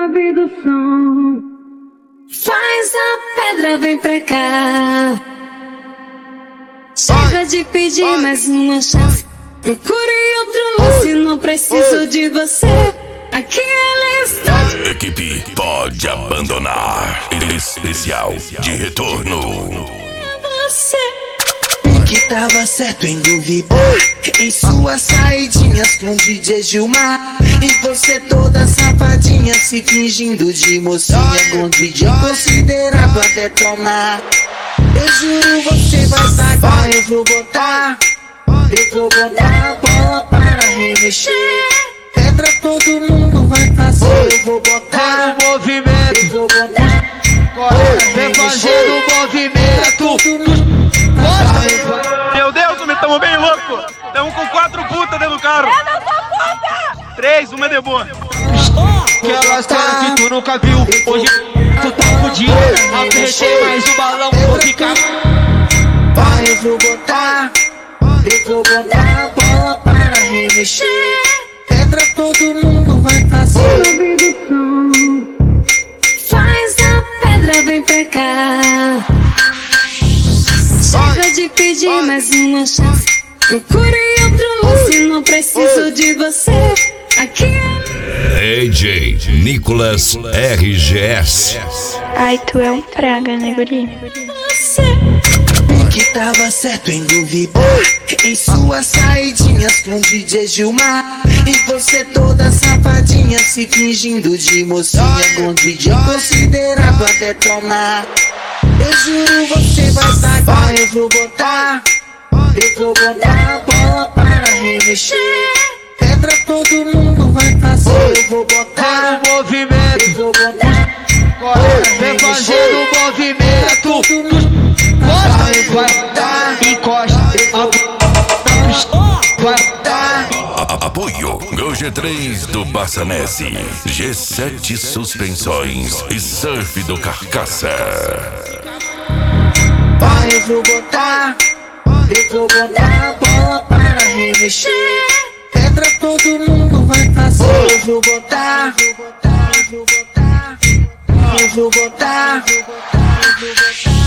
ouvindo o som. Faz a pedra, vem pra cá. Chega de pedir mais uma chance. Procure outro lance, não preciso de você. Aqui ela está. Equipe pode abandonar. Especial de retorno. Você que tava certo em duvidar em suas saidinhas com DJ Gilmar. E você toda safadinha se fingindo de mocinha com DJ considerado a detonar. Eu juro você vai sacar, eu vou botar a bola para remexer. Pedra todo mundo vai fazer, eu vou botar o movimento, eu vou botar. Vem fazendo o movimento. Meu Deus, homem, tamo bem louco. Tamo com 4 putas dentro do carro. Eu não sou puta! 3, uma é de boa. Aquela cena que tu nunca viu. Hoje tu tá fudido. Apertei mais um balão, vou ficar. Eu vou botar a bola para remexer. Pedra todo mundo vai fazer. Ouvindo o som. faz a pedra, vem pra cá. Chega de pedir mais uma chance. Procure outro lance, não preciso de você. Aqui é DJ Nicolas RGS. Ai, tu é um praga, né, guri? você. Que tava certo em duvidar em suas saidinhas com DJ Gilmar. E você toda safadinha se fingindo de mocinha com DJ considerado a detonar. Eu juro você vai sacar, eu vou botar a bola para remexer. Pedra todo mundo vai fazer, eu vou botar o movimento, eu vou botar. vem fazendo o movimento. Vai dar, encosta, vai dar. Apoio Go G3 do Bassanese, G7 Suspensões e Surf do Carcaça. Eu vou botar a bola para remexer. Pedra todo mundo vai fazer, eu vou botar eu vou botar